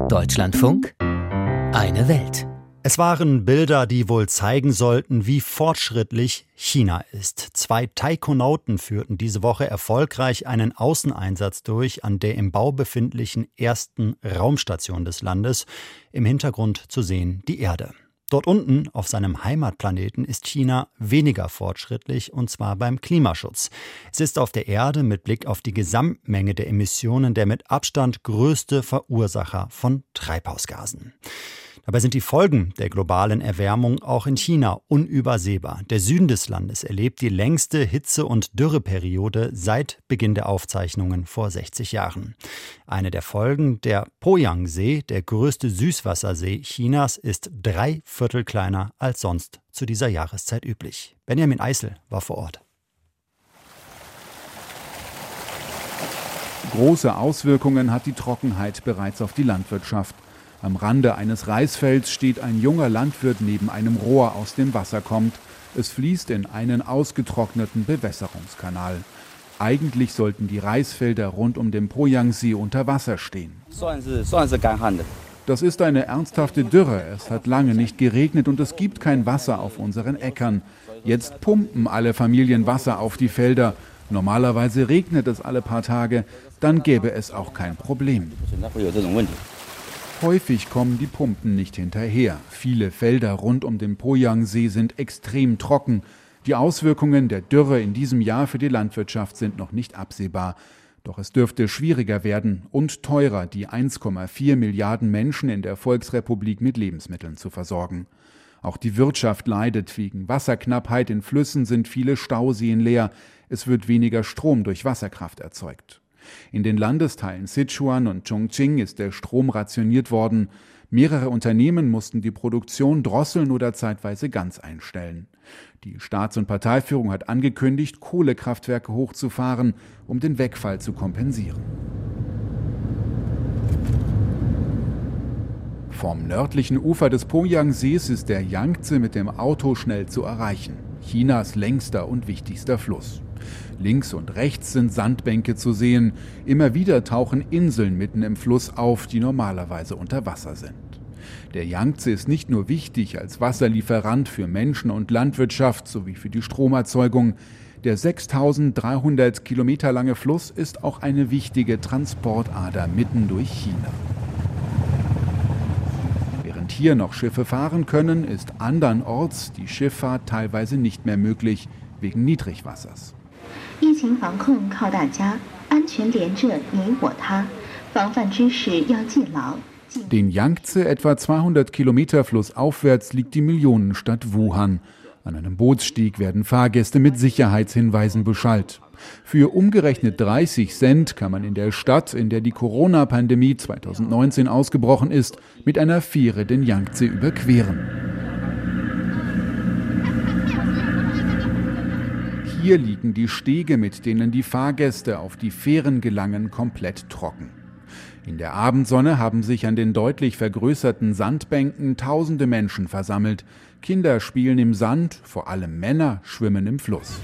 Deutschlandfunk, eine Welt. Es waren Bilder, die wohl zeigen sollten, wie fortschrittlich China ist. 2 Taikonauten führten diese Woche erfolgreich einen Außeneinsatz durch an der im Bau befindlichen ersten Raumstation des Landes. Im Hintergrund zu sehen die Erde. Dort unten, auf seinem Heimatplaneten, ist China weniger fortschrittlich, und zwar beim Klimaschutz. Es ist auf der Erde mit Blick auf die Gesamtmenge der Emissionen der mit Abstand größte Verursacher von Treibhausgasen. Dabei sind die Folgen der globalen Erwärmung auch in China unübersehbar. Der Süden des Landes erlebt die längste Hitze- und Dürreperiode seit Beginn der Aufzeichnungen vor 60 Jahren. Eine der Folgen: der Poyangsee, der größte Süßwassersee Chinas, ist 3/4 kleiner als sonst zu dieser Jahreszeit üblich. Benjamin Eisel war vor Ort. Große Auswirkungen hat die Trockenheit bereits auf die Landwirtschaft. Am Rande eines Reisfelds steht ein junger Landwirt neben einem Rohr, aus dem Wasser kommt. Es fließt in einen ausgetrockneten Bewässerungskanal. Eigentlich sollten die Reisfelder rund um den Poyangsee unter Wasser stehen. Das ist eine ernsthafte Dürre. Es hat lange nicht geregnet und es gibt kein Wasser auf unseren Äckern. Jetzt pumpen alle Familien Wasser auf die Felder. Normalerweise regnet es alle paar Tage, dann gäbe es auch kein Problem. Häufig kommen die Pumpen nicht hinterher. Viele Felder rund um den Poyangsee sind extrem trocken. Die Auswirkungen der Dürre in diesem Jahr für die Landwirtschaft sind noch nicht absehbar. Doch es dürfte schwieriger werden und teurer, die 1,4 Milliarden Menschen in der Volksrepublik mit Lebensmitteln zu versorgen. Auch die Wirtschaft leidet. Wegen Wasserknappheit in Flüssen sind viele Stauseen leer. Es wird weniger Strom durch Wasserkraft erzeugt. In den Landesteilen Sichuan und Chongqing ist der Strom rationiert worden. Mehrere Unternehmen mussten die Produktion drosseln oder zeitweise ganz einstellen. Die Staats- und Parteiführung hat angekündigt, Kohlekraftwerke hochzufahren, um den Wegfall zu kompensieren. Vom nördlichen Ufer des Poyangsees ist der Yangtze mit dem Auto schnell zu erreichen. Chinas längster und wichtigster Fluss. Links und rechts sind Sandbänke zu sehen. Immer wieder tauchen Inseln mitten im Fluss auf, die normalerweise unter Wasser sind. Der Yangtze ist nicht nur wichtig als Wasserlieferant für Menschen und Landwirtschaft sowie für die Stromerzeugung. Der 6.300 Kilometer lange Fluss ist auch eine wichtige Transportader mitten durch China. Während hier noch Schiffe fahren können, ist andernorts die Schifffahrt teilweise nicht mehr möglich, wegen Niedrigwassers. Den Yangtze, etwa 200 Kilometer flussaufwärts, liegt die Millionenstadt Wuhan. An einem Bootssteg werden Fahrgäste mit Sicherheitshinweisen beschallt. Für umgerechnet 30 Cent kann man in der Stadt, in der die Corona-Pandemie 2019 ausgebrochen ist, mit einer Fähre den Yangtze überqueren. Hier liegen die Stege, mit denen die Fahrgäste auf die Fähren gelangen, komplett trocken. In der Abendsonne haben sich an den deutlich vergrößerten Sandbänken tausende Menschen versammelt. Kinder spielen im Sand, vor allem Männer schwimmen im Fluss.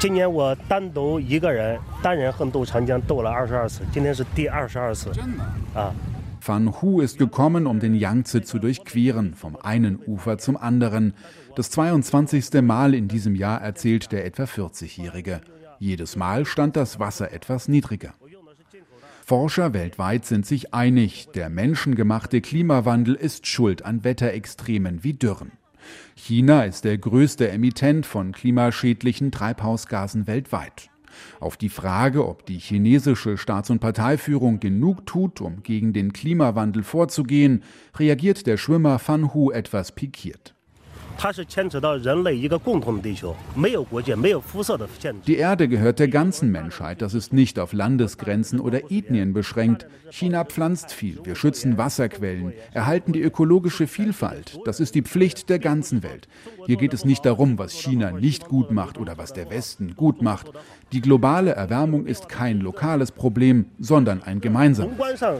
Fan Hu ist gekommen, um den Yangtze zu durchqueren, vom einen Ufer zum anderen. Das 22. Mal in diesem Jahr, erzählt der etwa 40-Jährige. Jedes Mal stand das Wasser etwas niedriger. Forscher weltweit sind sich einig, der menschengemachte Klimawandel ist schuld an Wetterextremen wie Dürren. China ist der größte Emittent von klimaschädlichen Treibhausgasen weltweit. Auf die Frage, ob die chinesische Staats- und Parteiführung genug tut, um gegen den Klimawandel vorzugehen, reagiert der Schwimmer Fan Hu etwas pikiert. Die Erde gehört der ganzen Menschheit. Das ist nicht auf Landesgrenzen oder Ethnien beschränkt. China pflanzt viel. Wir schützen Wasserquellen, erhalten die ökologische Vielfalt. Das ist die Pflicht der ganzen Welt. Hier geht es nicht darum, was China nicht gut macht oder was der Westen gut macht. Die globale Erwärmung ist kein lokales Problem, sondern ein gemeinsames.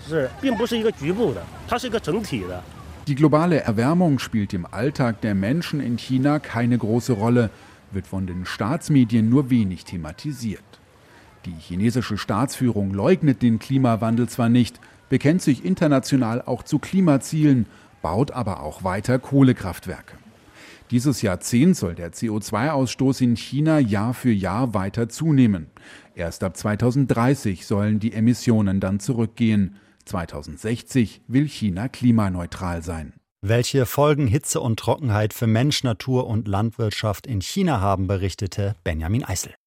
Die globale Erwärmung spielt im Alltag der Menschen in China keine große Rolle, wird von den Staatsmedien nur wenig thematisiert. Die chinesische Staatsführung leugnet den Klimawandel zwar nicht, bekennt sich international auch zu Klimazielen, baut aber auch weiter Kohlekraftwerke. Dieses Jahrzehnt soll der CO2-Ausstoß in China Jahr für Jahr weiter zunehmen. Erst ab 2030 sollen die Emissionen dann zurückgehen. 2060 will China klimaneutral sein. Welche Folgen Hitze und Trockenheit für Mensch, Natur und Landwirtschaft in China haben, berichtete Benjamin Eisel.